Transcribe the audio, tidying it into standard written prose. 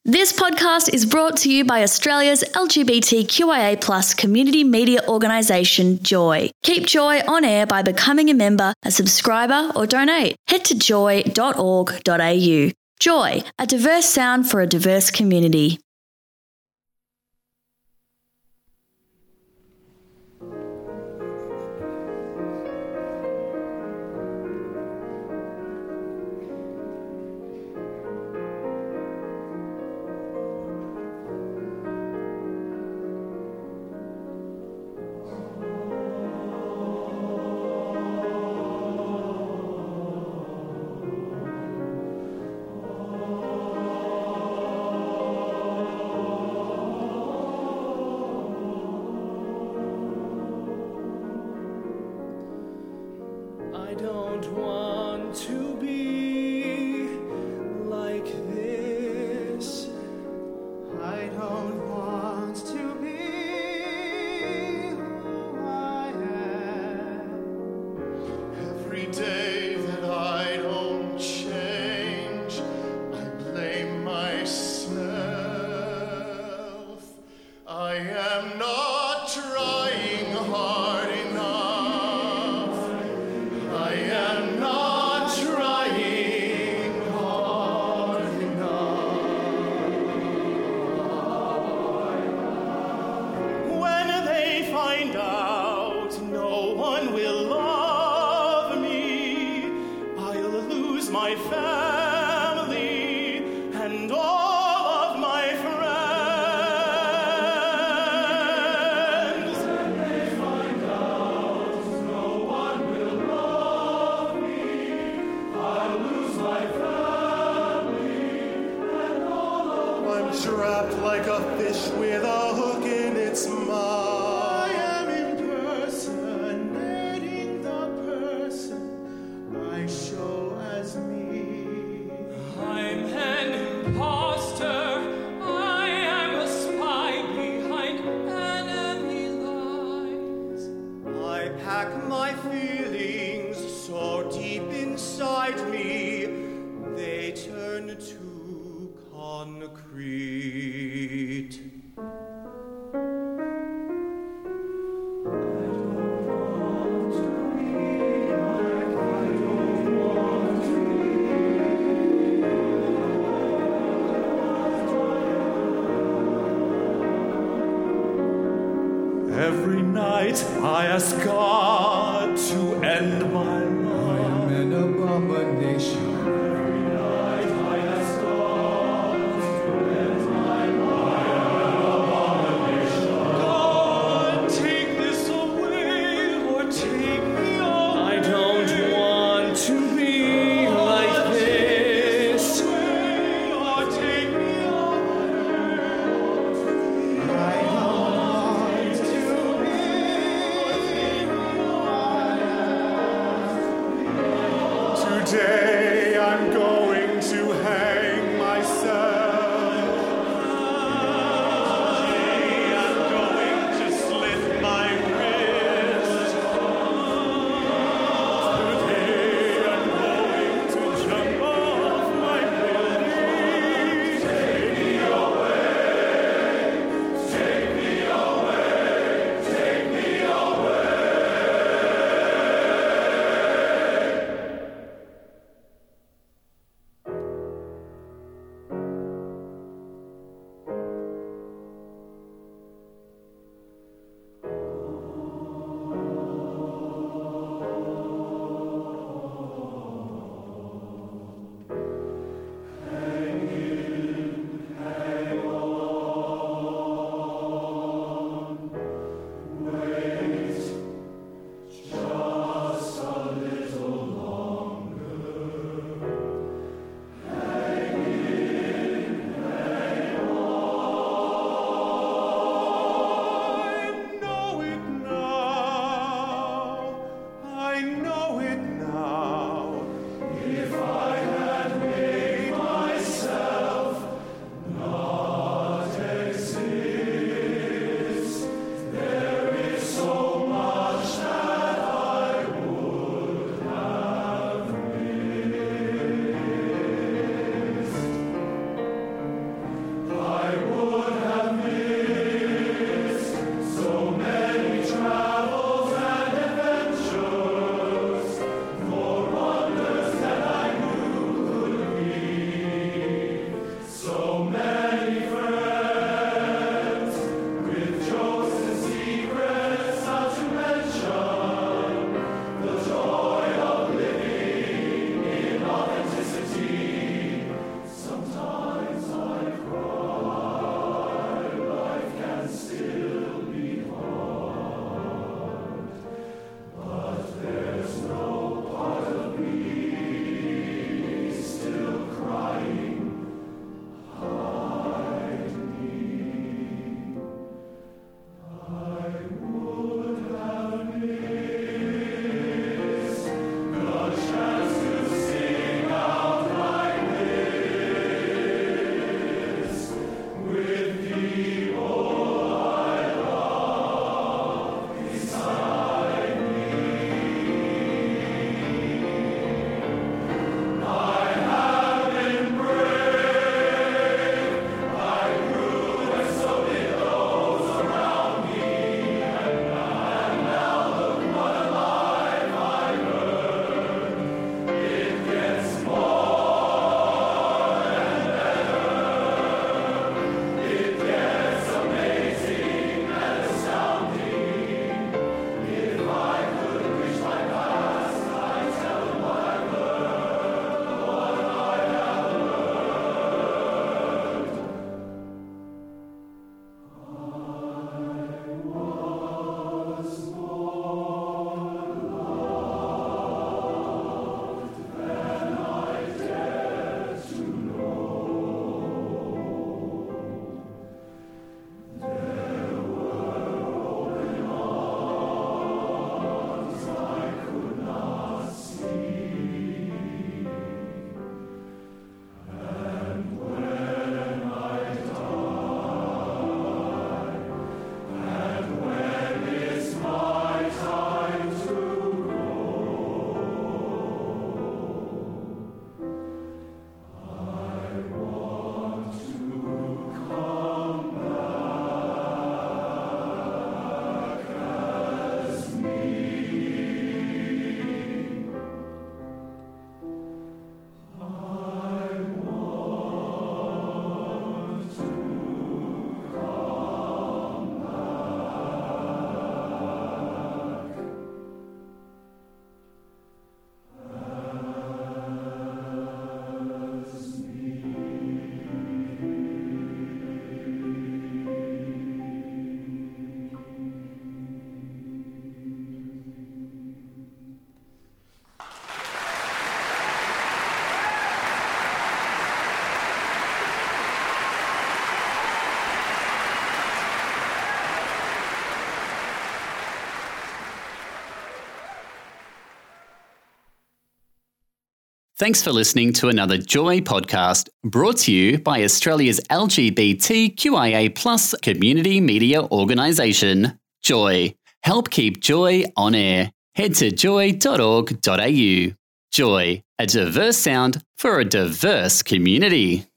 This podcast is brought to you by Australia's LGBTQIA+ community media organisation, Joy. Keep Joy on air by becoming a member, a subscriber or donate. Head to joy.org.au. Joy, a diverse sound for a diverse community. I don't want to be like this. I don't want to be who I am. Every day that I don't change, I blame myself. I am not trying hard enough. I am not trying hard enough. When they find out no one will love me, I'll lose my family and all of my friends. When they find out no one will love me, I'll lose my family and all of my I'm trapped like a fish with a hook in its mouth. I am impersonating the person I show as me. I'm an imposter. I am a spy behind enemy lines. I pack my feelings so deep inside me, they turn to concrete. Every night I ask God to end my life. I'm an abomination. Every night I ask God to end my life. God, take this away or take me away. I don't want to be like this. Or take me Today Thanks for listening to another Joy podcast brought to you by Australia's LGBTQIA+ community media organisation, Joy. Help keep Joy on air. Head to joy.org.au. Joy, a diverse sound for a diverse community.